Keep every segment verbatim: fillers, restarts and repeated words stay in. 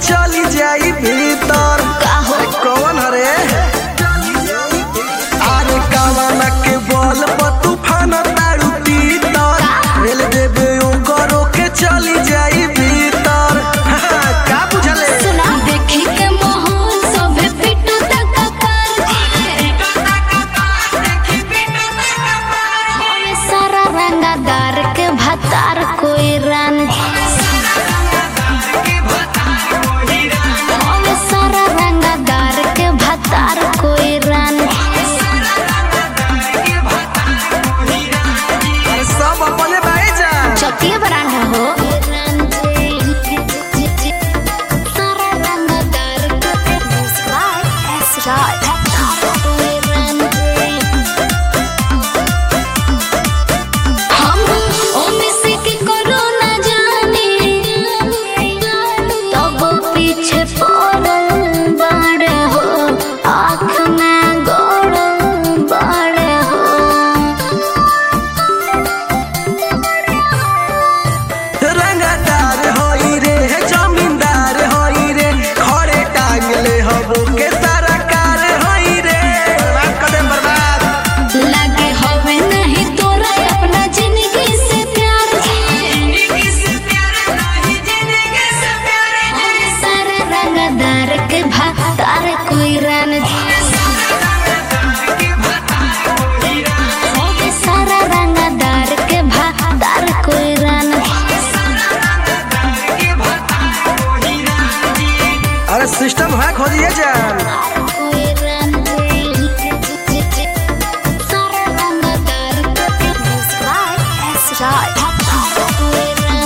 चली जाई भीतर। कौन हरे अरे कावाना के बल पर तूफान तारू तीतर रेल देवे ओकरो के चली जाई भीतर। का बुझले सुना देखी के मोहन सबे पिटो तक कर देखी पिटो तक कर सारा रंगदार के भतार कोई रान सारा रंगदार के भतार कोई रान सब अपने भाई जान चकिया बरान हो सारा रंगदार के मुस्कान ऐसा कोई रान हम ओमे से के करो ना जाने तब पीछे पड़ल बाड़े हो आँख में गड़ल बाड़े हो रंगदार होई रे जमींदार होई रे खड़े टांगले हबो के सारा कार होई रे बर्बाद कदम बर्बाद लगे हवे नहीं तोरा अपना जिंदगी से प्यार जिंदगी से प्यार नहीं जिंदगी से प्यार सारा रंगदार के भतार कोई रान सारा रंगदार के भतार कोई रान अरे सिस्टम हैक हो दिए जान कोई रान सारा रंगदार के मुस्कान ऐसा कोई रान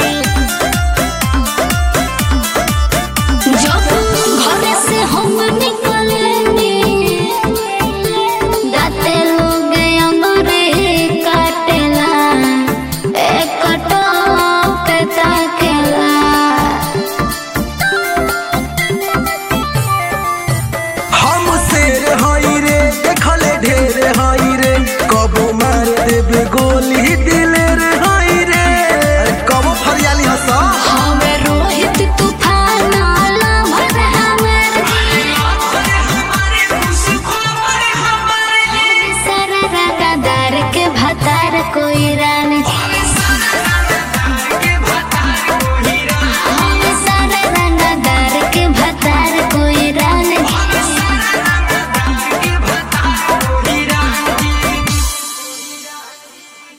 जब घर से हम निकलेंगे दाते लोग अंगूरे काटेला एक टोप ताकेला हम शेर हई रे देखले ढेर हई रे कबो मार देबे गोली दिलेर हई रे अरे कबो फरियाली हस हमें रोहित तूफान आला भर हमर सारा रंगदार के भतार कोई रान